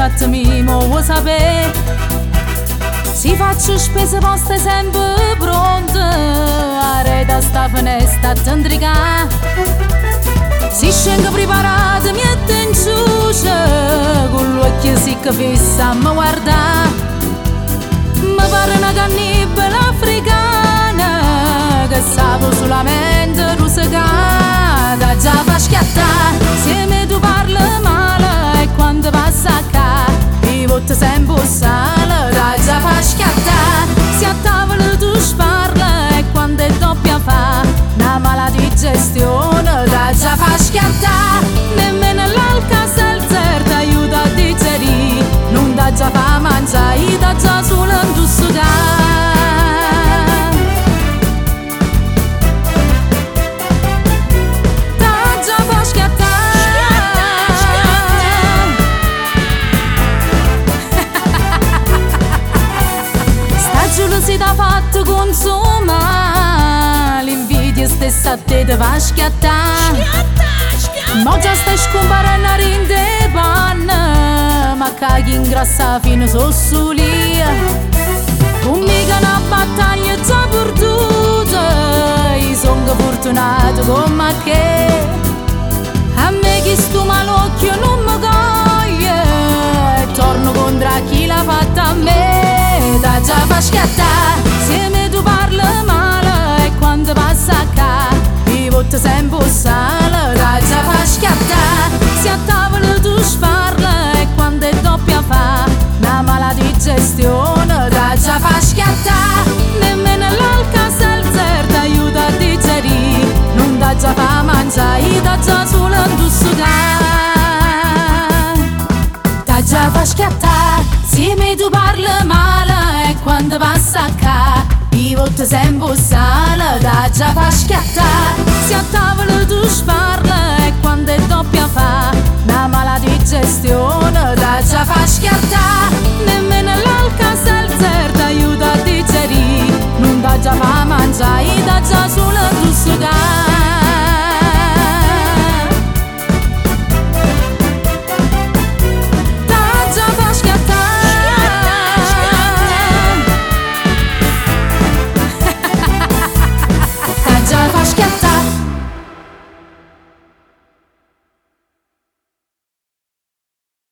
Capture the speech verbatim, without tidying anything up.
fatemi mo vuoi sapere. Si faccio spese vostre sempre pronte, arreda sta finestra a tendrica. Si scengo preparata, mi mette in ciuce, con l'occhio si che fissa mi guarda. Mi pare una cannibale africana che stavo solamente rusicata. Già fa schiattare, se me tu parli male e quando passa a ca mi voto sempre sale. Già fa schiattare, se a tavola tu sparla e quando è doppia fa una mala digestione. Già fa schiattare, nemmeno l'Alka-Seltzer ti aiuta a digerire. Non da già fa mangiare, da già solo un tussugare. Da già fa schiattare, sta gelosità fatta consuma, l'invidia stessa a te te fa schiattare. Ma già stai scomparendo a rinde panna, ma caghi ingrassa fino sossulia. Con mica una battaglia già perduta, io sono fortunato come che. A me chi sto malocchio non mi coglie, e torno contro chi l'ha fatta a me. Da già fa schiattare, se me tu parli male e quando passa a ca mi voto sempre sale. Da già fa schiattare, se a tavola tu sparla e quando è doppia fa una mala digestione. Da già fa schiattare, nemmeno l'Alka-Seltzer ti aiuta a digerire. Non da già fa mangiare, da già solo un tussugare. Da già fa schiattare, se me tu parli male e quando passa a ca mi voto sempre sale. Da già fa schiattare, se a tavola